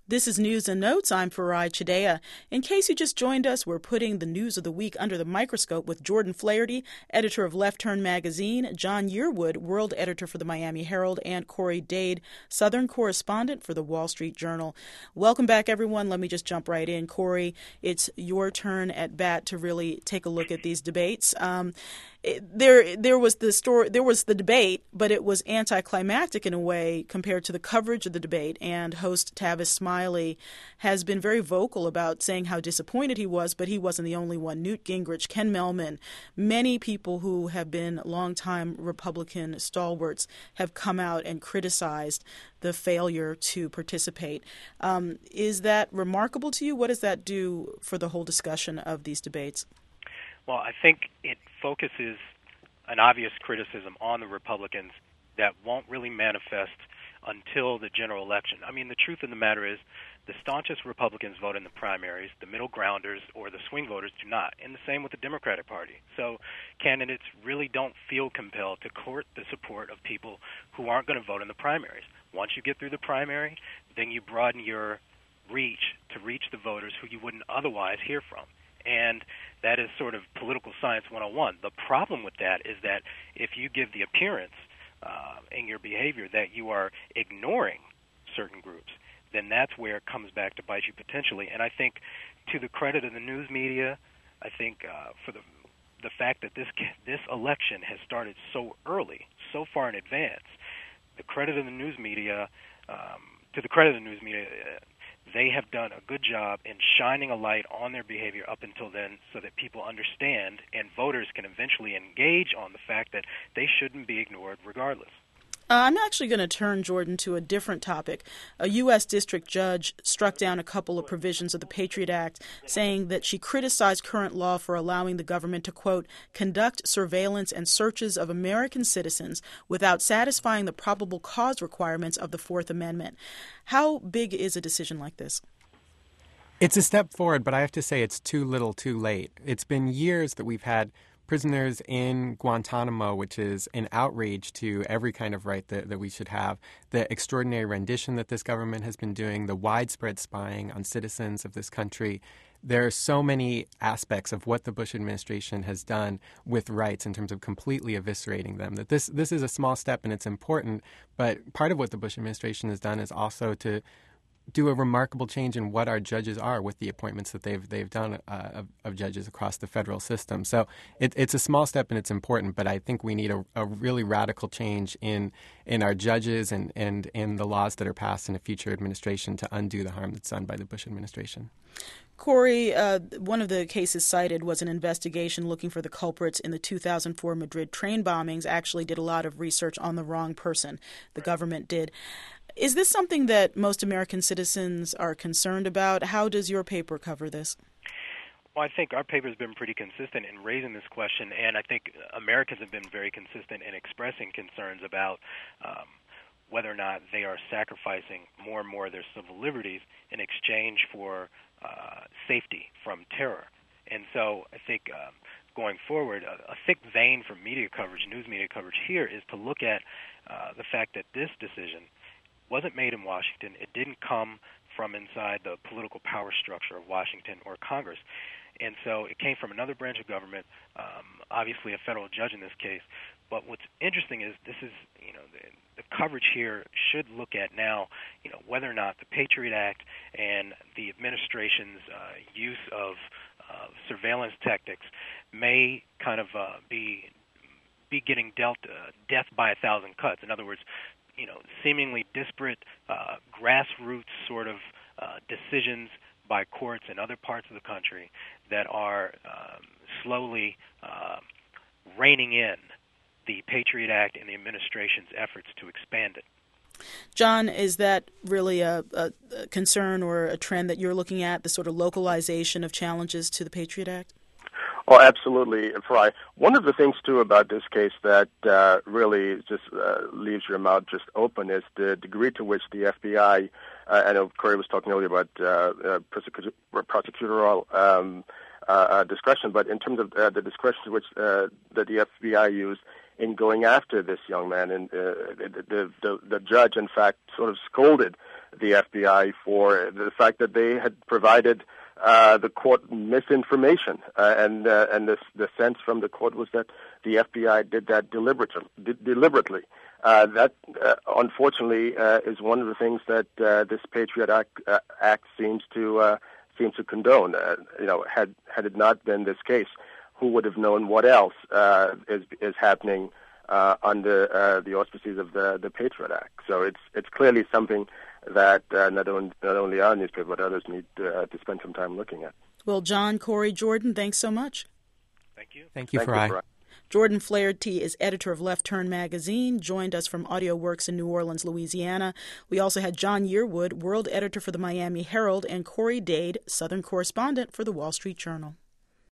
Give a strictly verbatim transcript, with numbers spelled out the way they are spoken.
This is News and Notes. I'm Farai Chidea. In case you just joined us, we're putting the news of the week under the microscope with Jordan Flaherty, editor of Left Turn magazine, John Yearwood, world editor for the Miami Herald, and Corey Dade, Southern correspondent for the Wall Street Journal. Welcome back, everyone. Let me just jump right in. Corey, it's your turn at bat to really take a look at these debates. Um, it, there, there was the story, there was the debate, but it was anticlimactic in a way compared to the coverage of the debate. And host Tavis Smiley has been very vocal about saying how disappointed he was, but he wasn't the only one. Newt Gingrich, Ken Mehlman, many people who have been longtime Republican stalwarts have come out and criticized the failure to participate. Um, is that remarkable to you? What does that do for the whole discussion of these debates? Well, I think it focuses an obvious criticism on the Republicans that won't really manifest until the general election. I mean, the truth of the matter is the staunchest Republicans vote in the primaries, the middle grounders or the swing voters do not, and the same with the Democratic Party. So candidates really don't feel compelled to court the support of people who aren't going to vote in the primaries. Once you get through the primary, then you broaden your reach to reach the voters who you wouldn't otherwise hear from. And that is sort of political science one oh one. The problem with that is that if you give the appearance uh, in your behavior that you are ignoring certain groups, then that's where it comes back to bite you potentially. And I think to the credit of the news media, I think uh, for the the fact that this this election has started so early, so far in advance, the credit of the news media, um, to the credit of the news media, uh, they have done a good job in shining a light on their behavior up until then so that people understand and voters can eventually engage on the fact that they shouldn't be ignored regardless. Uh, I'm actually going to turn, Jordan, to a different topic. A U S district judge struck down a couple of provisions of the Patriot Act, saying that she criticized current law for allowing the government to, quote, conduct surveillance and searches of American citizens without satisfying the probable cause requirements of the Fourth Amendment. How big is a decision like this? It's a step forward, but I have to say it's too little too late. It's been years that we've had prisoners in Guantanamo, which is an outrage to every kind of right that, that we should have. The extraordinary rendition that this government has been doing, the widespread spying on citizens of this country. There are so many aspects of what the Bush administration has done with rights in terms of completely eviscerating them, that this, this is a small step and it's important, but part of what the Bush administration has done is also to do a remarkable change in what our judges are with the appointments that they've they've done uh, of, of judges across the federal system. So it, it's a small step and it's important, but I think we need a, a really radical change in in our judges and, and in the laws that are passed in a future administration to undo the harm that's done by the Bush administration. Corey, uh, one of the cases cited was an investigation looking for the culprits in the two thousand four Madrid train bombings. Actually did a lot of research on the wrong person. The government did. Is this something that most American citizens are concerned about? How does your paper cover this? Well, I think our paper has been pretty consistent in raising this question, and I think Americans have been very consistent in expressing concerns about um, whether or not they are sacrificing more and more of their civil liberties in exchange for uh, safety from terror. And so I think um, going forward, a, a thick vein for media coverage, news media coverage here, is to look at uh, the fact that this decision wasn't made in Washington. It didn't come from inside the political power structure of Washington or Congress. And so it came from another branch of government, um, obviously a federal judge in this case. But what's interesting is this is, you know, the, the coverage here should look at now, you know, whether or not the Patriot Act and the administration's uh, use of uh, surveillance tactics may kind of uh, be be getting dealt uh, death by a thousand cuts. In other words, you know, seemingly disparate uh, grassroots sort of uh, decisions by courts in other parts of the country that are um, slowly uh, reining in the Patriot Act and the administration's efforts to expand it. John, is that really a, a, a concern or a trend that you're looking at, the sort of localization of challenges to the Patriot Act? Oh, absolutely, Fry. One of the things, too, about this case that uh, really just uh, leaves your mouth just open is the degree to which the F B I, uh, I know Corey was talking earlier about uh, uh, prosecutor, prosecutorial um, uh, uh, discretion, but in terms of uh, the discretion which uh, that the F B I used in going after this young man, and uh, the, the, the, the judge, in fact, sort of scolded the F B I for the fact that they had provided uh, the court misinformation, uh, and uh, and the, the sense from the court was that the F B I did that deliberately. deliberately. Uh, that, uh, unfortunately, uh, is one of the things that uh, this Patriot Act, uh, Act seems to uh, seems to condone. Uh, you know, had had it not been this case, who would have known what else uh, is is happening uh, under uh, the auspices of the the Patriot Act? So it's it's clearly something that uh, not only not only our newspaper but others need uh, to spend some time looking at. Well, John, Corey, Jordan, thanks so much. Thank you. Thank you, Thank Farai. you, Farai. Jordan Flaherty is editor of Left Turn magazine, joined us from Audio Works in New Orleans, Louisiana. We also had John Yearwood, world editor for the Miami Herald, and Corey Dade, Southern correspondent for the Wall Street Journal.